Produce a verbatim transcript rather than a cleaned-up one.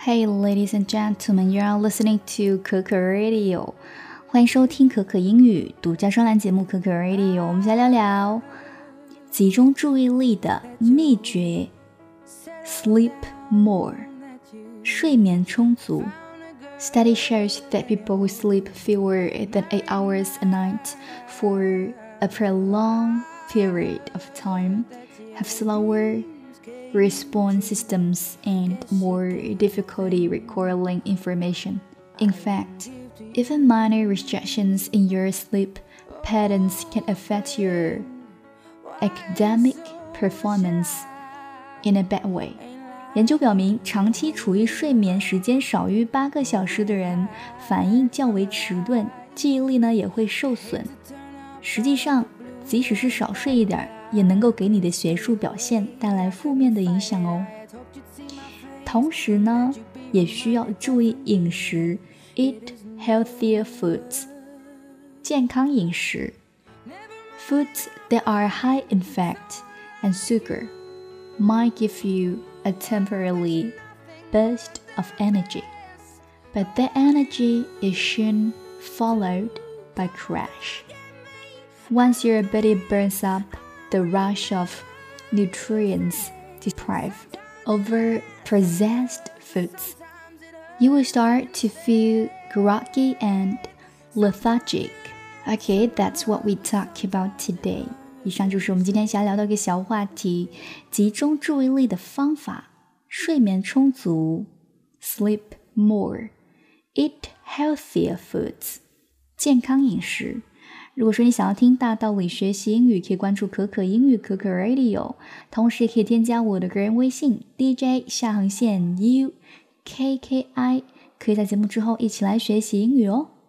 Hey ladies and gentlemen, you are listening to 可可 Radio， 欢迎收听可可英语独家专栏节目可可 Radio。 我们先聊聊集中注意力的秘诀 Sleep more， 睡眠充足。 Study shows that people who sleep fewer than eight hours a night for a prolonged period of time have slower response systems and more difficulty recalling information. In fact, even minor restrictions in your sleep patterns can affect your academic performance in a bad way. 研究表明，长期处于睡眠时间少于八个小时的人，反应较为迟钝，记忆力呢也会受损。实际上，即使是少睡一点，也能够给你的学术表现带来负面的影响哦。同时呢，也需要注意饮食 ，eat healthier foods， 健康饮食。Foods that are high in fat and sugar might give you a temporary burst of energy, but that energy is soon followed by crash. Once your body burns up the rush of nutrients deprived over processed foods, you will start to feel groggy and lethargic. Okay, that's what we talk about today. 以上就是我们今天想聊的一个小话题，集中注意力的方法，睡眠充足 sleep more, eat healthier foods, 健康饮食。如果说你想要听大道理学习英语，可以关注可可英语可可 Radio， 同时也可以添加我的个人微信 D J 下横线 U K K I， 可以在节目之后一起来学习英语哦。